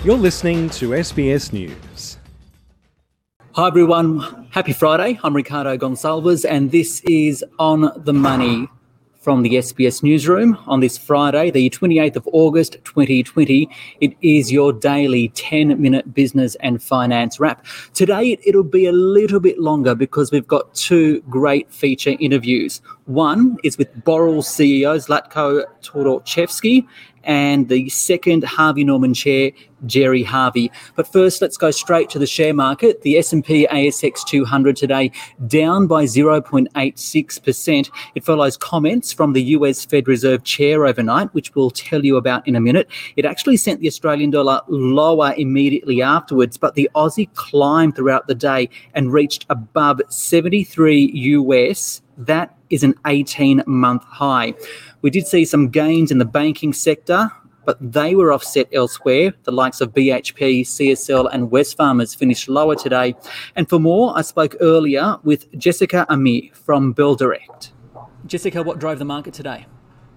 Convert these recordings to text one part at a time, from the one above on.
You're listening to SBS News. Hi everyone, happy Friday. I'm Ricardo Gonçalves and this is On the Money from the SBS Newsroom on this Friday, the 28th of August 2020. It is your daily 10-minute business and finance wrap. Today it'll be a little bit longer because we've got two great feature interviews. One is with Boral CEO Zlatko Todorcevski and the second Harvey Norman chair, Gerry Harvey. But first, let's go straight to the share market. The S&P ASX 200 today down by 0.86%. It follows comments from the US Fed Reserve Chair overnight, which we'll tell you about in a minute. It actually sent the Australian dollar lower immediately afterwards, but the Aussie climbed throughout the day and reached above 73 US. That is an 18-month high. We did see some gains in the banking sector, but they were offset elsewhere. The likes of BHP, CSL and Wesfarmers finished lower today. And for more, I spoke earlier with Jessica Amir from Bell Direct. Jessica, what drove the market today?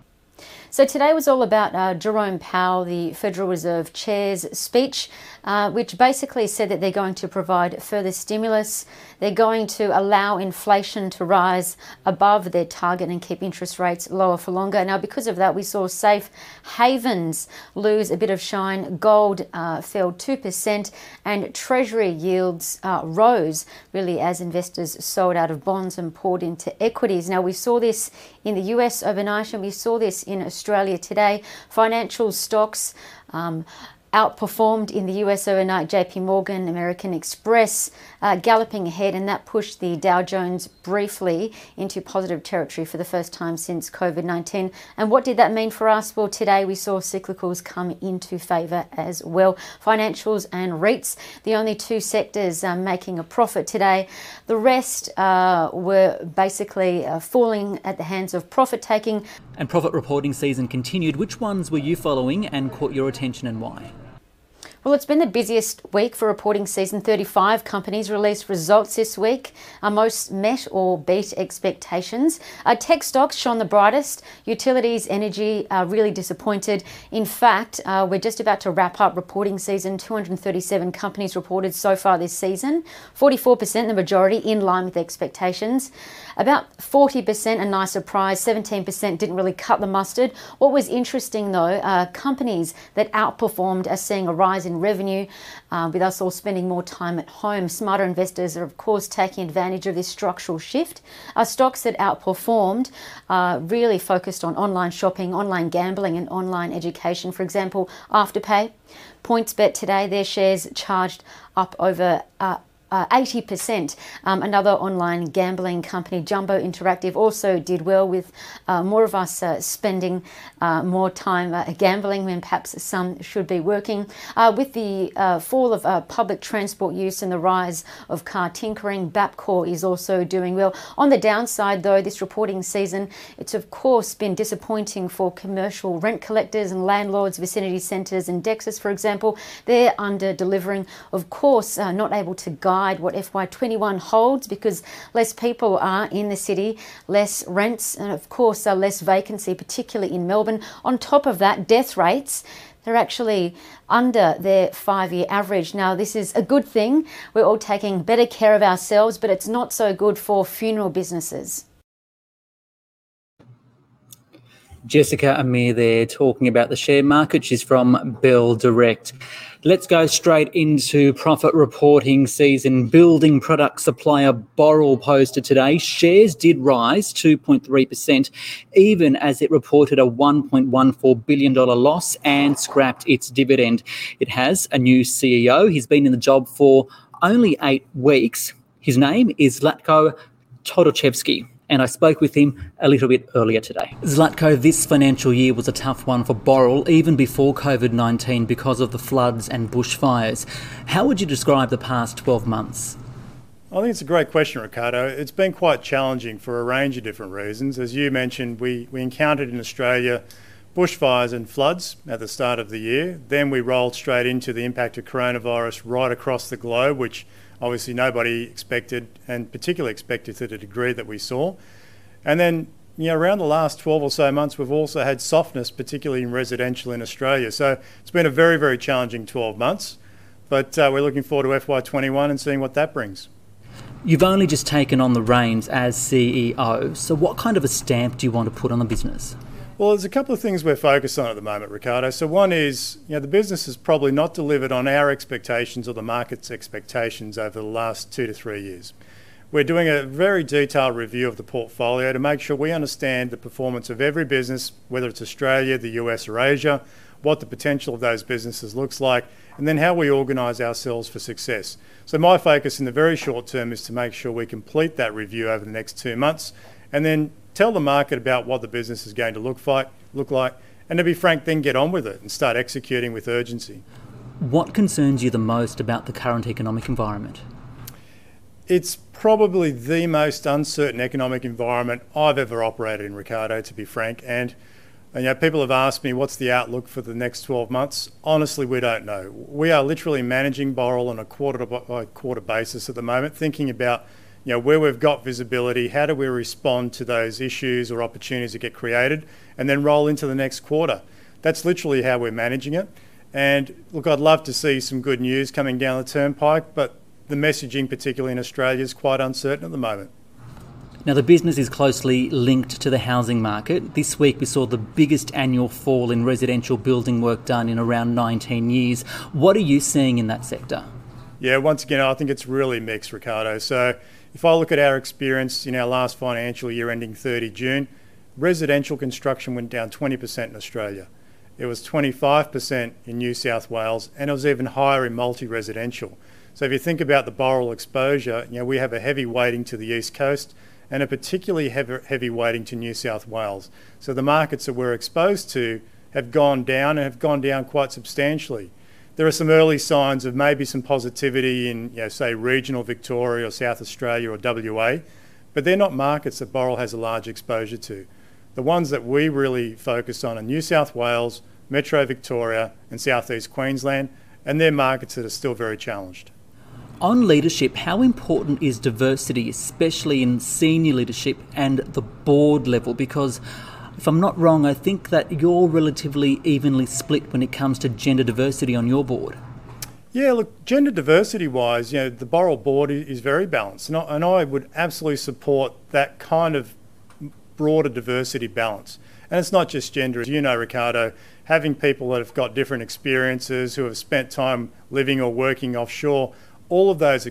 So today was all about Jerome Powell, the Federal Reserve Chair's speech, which basically said that they're going to provide further stimulus. They're going to allow inflation to rise above their target and keep interest rates lower for longer. Now, because of that, we saw safe havens lose a bit of shine. Gold fell 2% and Treasury yields rose, really, as investors sold out of bonds and poured into equities. Now, we saw this in the US overnight and we saw this in Australia today. Financial stocks outperformed in the US overnight. JP Morgan, American Express galloping ahead, and that pushed the Dow Jones briefly into positive territory for the first time since COVID-19. And what did that mean for us? Well, today we saw cyclicals come into favour as well. Financials and REITs, the only two sectors making a profit today. The rest were basically falling at the hands of profit taking. And profit reporting season continued. Which ones were you following and caught your attention and why? Well, it's been the busiest week for reporting season. 35 companies released results this week. Most met or beat expectations. Tech stocks shone the brightest. Utilities, energy really disappointed. In fact, we're just about to wrap up reporting season. 237 companies reported so far this season. 44%, the majority, in line with expectations. About 40%, a nice surprise. 17% didn't really cut the mustard. What was interesting, though, companies that outperformed are seeing a rise in revenue, with us all spending more time at home. Smarter investors are, of course, taking advantage of this structural shift. Stocks that outperformed really focused on online shopping, online gambling and online education. For example, Afterpay, PointsBet today, their shares charged up over 80%. Another online gambling company, Jumbo Interactive, also did well, with more of us spending more time gambling when perhaps some should be working. With the fall of public transport use and the rise of car tinkering, Bapcor is also doing well. On the downside, though, this reporting season, it's of course been disappointing for commercial rent collectors and landlords. Vicinity Centres and Dexus, for example, they're under delivering. Of course, not able to guide what FY21 holds because less people are in the city, less rents, and of course less vacancy, particularly in Melbourne. On top of that, death rates, they're actually under their 5-year average. Now, this is a good thing. We're all taking better care of ourselves, but it's not so good for funeral businesses. Jessica Amir there talking about the share market. She's from Bell Direct. Let's go straight into profit reporting season. Building product supplier Boral posted today. Shares did rise 2.3%, even as it reported a $1.14 billion loss and scrapped its dividend. It has a new CEO. He's been in the job for only 8 weeks. His name is Zlatko Todorcevski, and I spoke with him a little bit earlier today. Zlatko, this financial year was a tough one for Boral, even before COVID-19, because of the floods and bushfires. How would you describe the past 12 months? I think it's a great question, Ricardo. It's been quite challenging for a range of different reasons. As you mentioned, we encountered in Australia bushfires and floods at the start of the year. Then we rolled straight into the impact of coronavirus right across the globe, which obviously nobody expected, and particularly expected to the degree that we saw. And then around the last 12 or so months, we've also had softness, particularly in residential in Australia. So it's been a very, very challenging 12 months, but we're looking forward to FY21 and seeing what that brings. You've only just taken on the reins as CEO, so what kind of a stamp do you want to put on the business? Well, there's a couple of things we're focused on at the moment, Ricardo. So one is, the business has probably not delivered on our expectations or the market's expectations over the last 2 to 3 years. We're doing a very detailed review of the portfolio to make sure we understand the performance of every business, whether it's Australia, the US or Asia, what the potential of those businesses looks like, and then how we organise ourselves for success. So my focus in the very short term is to make sure we complete that review over the next 2 months and then tell the market about what the business is going to look like, and to be frank, then get on with it and start executing with urgency. What concerns you the most about the current economic environment? It's probably the most uncertain economic environment I've ever operated in, Ricardo, to be frank. And people have asked me, what's the outlook for the next 12 months? Honestly, we don't know. We are literally managing Boral on a quarter-by-quarter basis at the moment, thinking about where we've got visibility, how do we respond to those issues or opportunities that get created, and then roll into the next quarter. That's literally how we're managing it. And look, I'd love to see some good news coming down the turnpike, but the messaging, particularly in Australia, is quite uncertain at the moment. Now, the business is closely linked to the housing market. This week we saw the biggest annual fall in residential building work done in around 19 years. What are you seeing in that sector? Yeah, once again, I think it's really mixed, Ricardo. So if I look at our experience in our last financial year ending 30 June, residential construction went down 20% in Australia. It was 25% in New South Wales, and it was even higher in multi-residential. So if you think about the Boral exposure, we have a heavy weighting to the East Coast and a particularly heavy weighting to New South Wales. So the markets that we're exposed to have gone down and have gone down quite substantially. There are some early signs of maybe some positivity in, say, regional Victoria or South Australia or WA, but they're not markets that Boral has a large exposure to. The ones that we really focus on are New South Wales, Metro Victoria and South East Queensland, and they're markets that are still very challenged. On leadership, how important is diversity, especially in senior leadership and the board level? Because if I'm not wrong, I think that you're relatively evenly split when it comes to gender diversity on your board. Yeah, look, gender diversity-wise, the Boral board is very balanced, and I would absolutely support that kind of broader diversity balance. And it's not just gender. As you know, Ricardo, having people that have got different experiences, who have spent time living or working offshore, all of those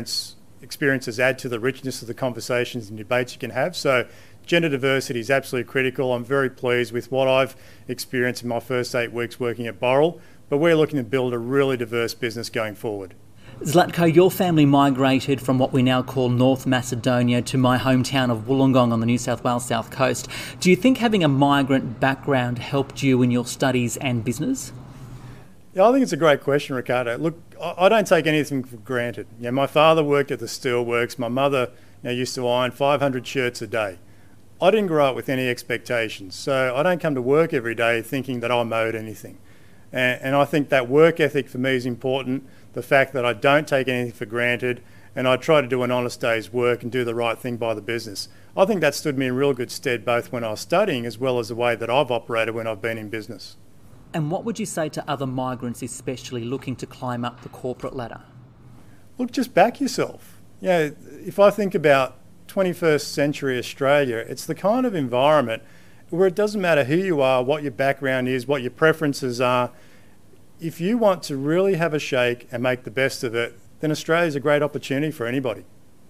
experiences add to the richness of the conversations and debates you can have. So gender diversity is absolutely critical. I'm very pleased with what I've experienced in my first 8 weeks working at Boral, but we're looking to build a really diverse business going forward. Zlatko, your family migrated from what we now call North Macedonia to my hometown of Wollongong on the New South Wales south coast. Do you think having a migrant background helped you in your studies and business? Yeah, I think it's a great question, Ricardo. Look, I don't take anything for granted. My father worked at the steelworks. My mother used to iron 500 shirts a day. I didn't grow up with any expectations, so I don't come to work every day thinking that I'm owed anything. And I think that work ethic for me is important, the fact that I don't take anything for granted, and I try to do an honest day's work and do the right thing by the business. I think that stood me in real good stead both when I was studying as well as the way that I've operated when I've been in business. And what would you say to other migrants, especially looking to climb up the corporate ladder? Look, just back yourself. If I think about 21st century Australia, it's the kind of environment where it doesn't matter who you are, what your background is, what your preferences are. If you want to really have a shake and make the best of it, then Australia is a great opportunity for anybody.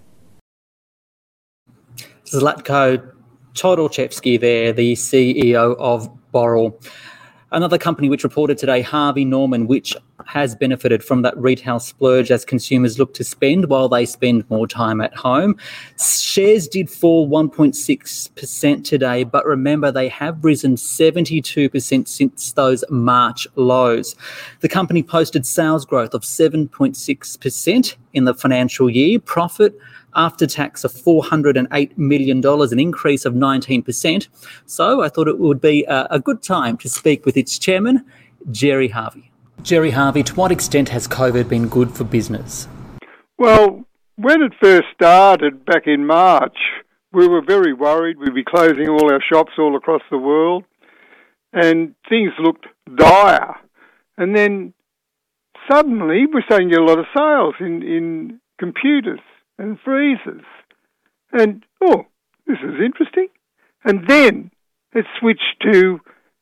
Zlatko Todorchevsky there, the CEO of Boral. Another company which reported today, Harvey Norman, which has benefited from that retail splurge as consumers look to spend while they spend more time at home. Shares did fall 1.6% today, but remember they have risen 72% since those March lows. The company posted sales growth of 7.6% in the financial year, profit after tax of $408 million, an increase of 19%. So I thought it would be a good time to speak with its chairman, Gerry Harvey. Gerry Harvey, to what extent has COVID been good for business? Well, when it first started back in March, we were very worried. We'd be closing all our shops all across the world, and things looked dire. And then suddenly we're starting to get a lot of sales in computers and freezers. And, oh, this is interesting. And then it switched to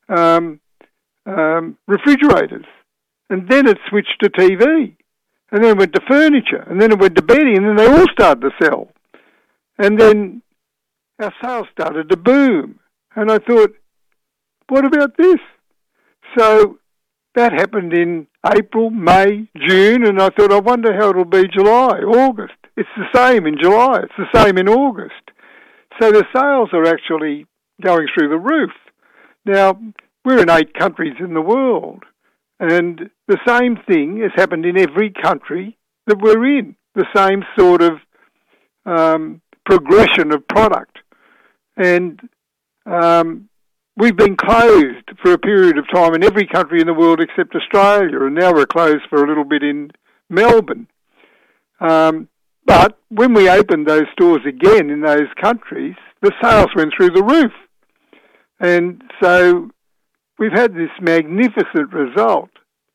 refrigerators. And then it switched to TV. And then it went to furniture. And then it went to bedding. And then they all started to sell. And then our sales started to boom. And I thought, what about this? So that happened in April, May, June, and I thought, I wonder how it'll be July, August. It's the same in July. It's the same in August. So the sales are actually going through the roof. Now, we're in 8 countries in the world, and the same thing has happened in every country that we're in, the same sort of progression of product. And we've been closed for a period of time in every country in the world except Australia, and now we're closed for a little bit in Melbourne. But when we opened those stores again in those countries, the sales went through the roof. And so we've had this magnificent result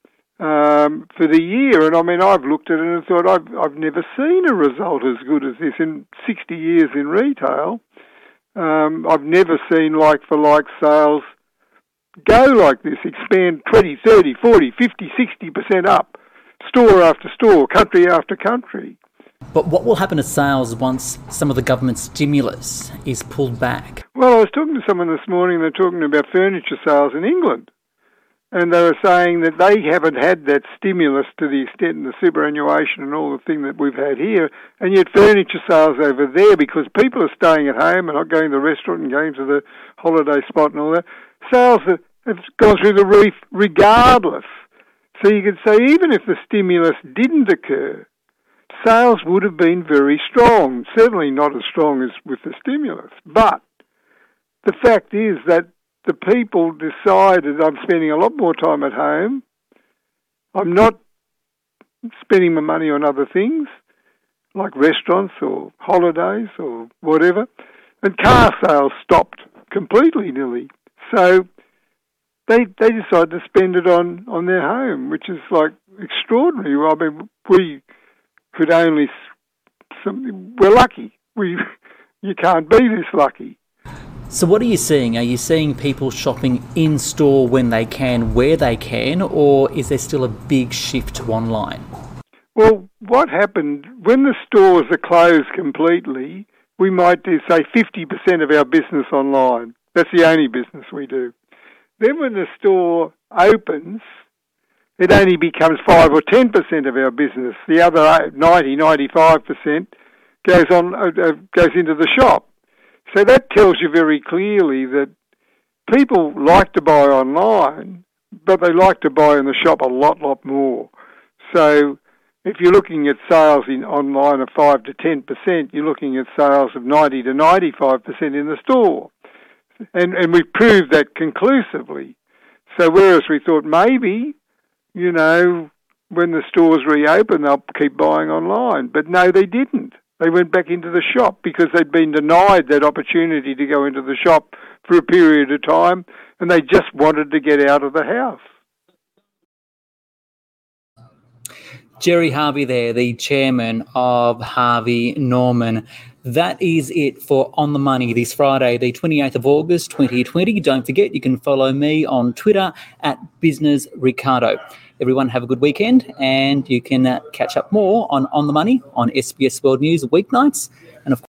for the year. And I mean, I've looked at it and thought, I've never seen a result as good as this in 60 years in retail. I've never seen like-for-like sales go like this, expand 20, 30, 40, 50, 60% up, store after store, country after country. But what will happen to sales once some of the government stimulus is pulled back? Well, I was talking to someone this morning, they're talking about furniture sales in England. And they were saying that they haven't had that stimulus to the extent and the superannuation and all the thing that we've had here. And yet furniture sales over there, because people are staying at home and not going to the restaurant and going to the holiday spot and all that, sales have gone through the roof regardless. So you could say even if the stimulus didn't occur, sales would have been very strong, certainly not as strong as with the stimulus. But the fact is that the people decided I'm spending a lot more time at home. I'm not spending my money on other things like restaurants or holidays or whatever. And car sales stopped completely nearly. So they decided to spend it on their home, which is like extraordinary. I mean, we could only... We're lucky. You can't be this lucky. So what are you seeing? Are you seeing people shopping in-store when they can, where they can, or is there still a big shift to online? Well, what happened, when the stores are closed completely, we might do, say, 50% of our business online. That's the only business we do. Then when the store opens, it only becomes 5 or 10% of our business. The other 90, 95% goes into the shop. So that tells you very clearly that people like to buy online, but they like to buy in the shop a lot more. So if you're looking at sales in online of 5 to 10%, you're looking at sales of 90 to 95% in the store. And we've proved that conclusively. So whereas we thought maybe, when the stores reopen, they'll keep buying online. But no, they didn't. They went back into the shop because they'd been denied that opportunity to go into the shop for a period of time, and they just wanted to get out of the house. Gerry Harvey there, the chairman of Harvey Norman. That is it for On the Money this Friday, the 28th of August, 2020. Don't forget, you can follow me on Twitter at BusinessRicardo. Everyone have a good weekend, and you can catch up more on the Money on SBS World News weeknights. And of